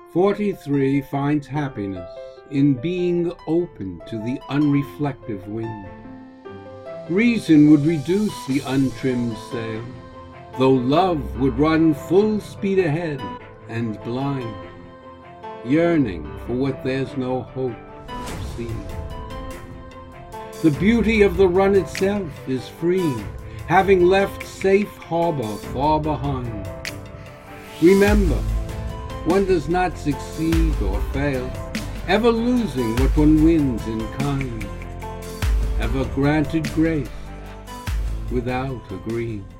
43 finds happiness in being open to the unreflective wind. Reason would reduce the untrimmed sail, though love would run full speed ahead and blind, yearning for what there's no hope of seeing. The beauty of the run itself is free, having left safe harbor far behind. Remember, one does not succeed or fail, ever losing what one wins in kind, ever granted grace without agreeing.